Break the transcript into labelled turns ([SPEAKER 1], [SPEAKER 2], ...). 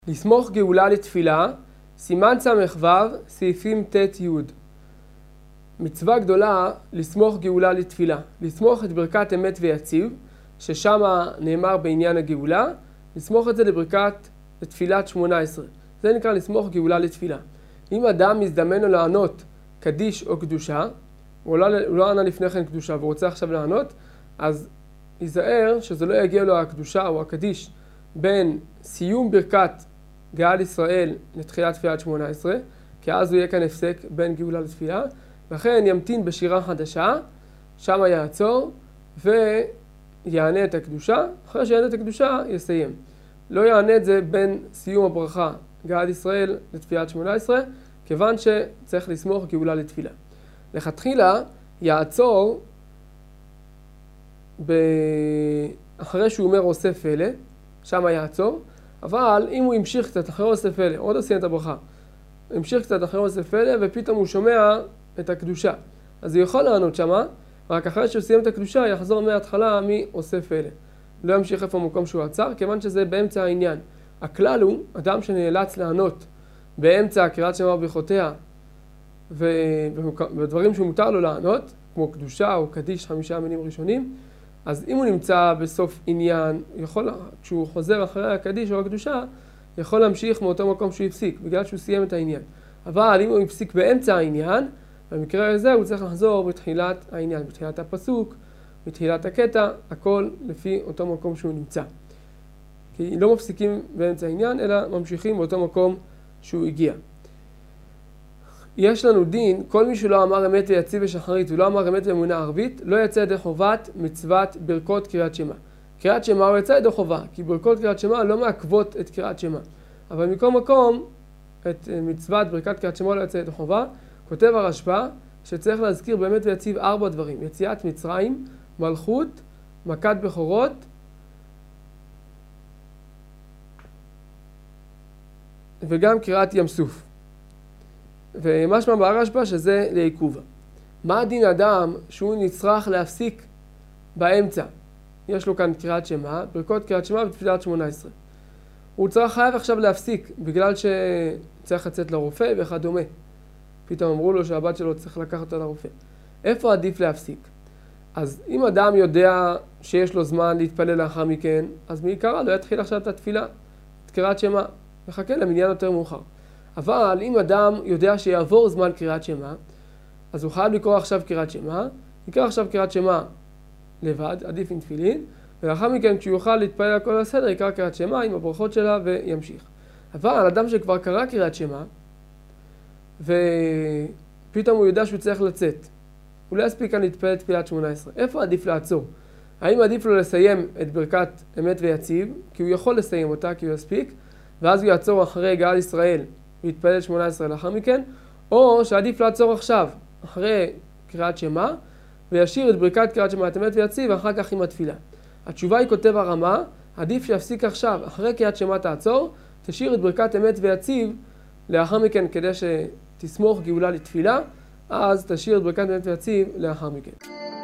[SPEAKER 1] לסמוך גאולה לתפילה, סימן ס"ו, סעיפים ט'-י'. מצווה גדולה לסמוך גאולה לתפילה. לסמוך את ברכת אמת ויציב, ששם נאמר בעניין הגאולה, לסמוך את זה לתפילת 18. זה נקרא לסמוך גאולה לתפילה. אם אדם מזדמן לו לענות קדיש או קדושה, הוא לא ענה לפני כן קדושה והוא רוצה עכשיו לענות, אז ייזהר שזה לא יגיע לו הקדושה או הקדיש בין סיום ברכת גאל ישראל לתחילת תפילת 18, כי אז הוא יהיה כאן הפסק בין גאולה לתפילה, לכן ימתין בשירה חדשה, שם יעצור ויענה את הקדושה, אחרי שיענה את הקדושה יסיים. לא יענה את זה בין סיום הברכה גאל ישראל לתפילת 18, כיוון שצריך לסמוך גאולה לתפילה. לכתחילה יעצור אחרי שהוא אומר עושה פלא, שם יעצור, אבל אם הוא המשיך קצת אחרי עושה פלא, עוד עושה את הברכה, המשיך קצת אחרי עושה פלא ופתאום הוא שומע את הקדושה, אז הוא יכול לענות שמה, רק אחרי שהוא סיים את הקדושה יחזור מההתחלה מעושה פלא. לא ימשיך איפה המקום שהוא עצר, כיוון שזה באמצע העניין. הכלל הוא, אדם שנאלץ לענות באמצע קריאת שמע וברכותיה, ובדברים שהוא מותר לו לענות, כמו קדושה או קדיש 5 מינים ראשונים, אז אם הוא נמצא בסוף עניין, כשהוא חוזר אחרי הקדיש או הקדושה, יכול להמשיך מאותו מקום שהוא הפסיק, בגלל שהוא סיים את העניין. אבל אם הוא הפסיק באמצע העניין, במקרה הזה הוא צריך לחזור בתחילת העניין, בתחילת הפסוק, בתחילת הקטע, הכל לפי אותו מקום שהוא נמצא. כי לא מפסיקים באמצע העניין, אלא ממשיכים באותו מקום שהוא הגיע. יש לנו דין, כל מי שלא אמר אמת ויציב ושחרית ולא אמר אמת ואמונה ערבית, לא יצא ידי חובת מצוות ברכות קריאת שמע. קריאת שמע הוא יצא ידי חובה, כי ברכות קריאת שמע לא מעכבות את קריאת שמע. אבל מכל מקום, את מצוות ברכת קריאת שמע לא יצא ידי חובה. כותב הרשב"א שצריך להזכיר באמת ויציב 4 דברים. יציאת מצרים, מלכות, מכת בכורות, וגם קריאת ים סוף. ומשמע ברשב"א שזה לעיכובה. מה הדין אדם שהוא נצטרך להפסיק באמצע? יש לו כאן קריאת שמע, ברכות קריאת שמע בתפילת 18. הוא חייב עכשיו להפסיק בגלל שצריך לצאת לרופא וכדומה. פתאום אמרו לו שהבת שלו צריך לקחת אותה לרופא. איפה עדיף להפסיק? אז אם אדם יודע שיש לו זמן להתפלל לאחר מכן, אז מעיקרה לא יתחיל עכשיו את התפילה, את קריאת שמע, וחכה למניין יותר מאוחר. אבל אם אדם יודע שיעבור זמן קריאת שמע, אז הוא חייב לקרוא עכשיו קריאת שמע, יקרא עכשיו קריאת שמע לבד, עדיף עם תפילין, ולאחר מכן כשהוא יוכל להתפלל על כל הסדר, יקרא קריאת שמע עם הברכות שלה וימשיך. אבל אדם שכבר קרא קריאת שמע, ופתאום הוא יודע שהוא צריך לצאת, הוא לא יספיק כאן להתפלל תפילת 18. איפה עדיף לעצור? האם עדיף לו לסיים את ברכת אמת ויציב, כי הוא יכול לסיים אותה כי הוא יספיק, ואז הוא יעצור אחרי גאל ישראל ויתפלל 18 לאחר מכן, או שעדיף לעצור עכשיו, אחרי קריאת שמע, וישאיר את ברכת קריאת שמע, אמת ויציב, ואחר כך עם התפילה. התשובה היא, כותב הרמה, עדיף שיפסיק עכשיו, אחרי קריאת שמע תעצור, תשאיר את ברכת אמת ויציב, לאחר מכן כדי שתסמוך גאולה לתפילה, אז תשאיר את ברכת אמת ויציב לאחר מכן.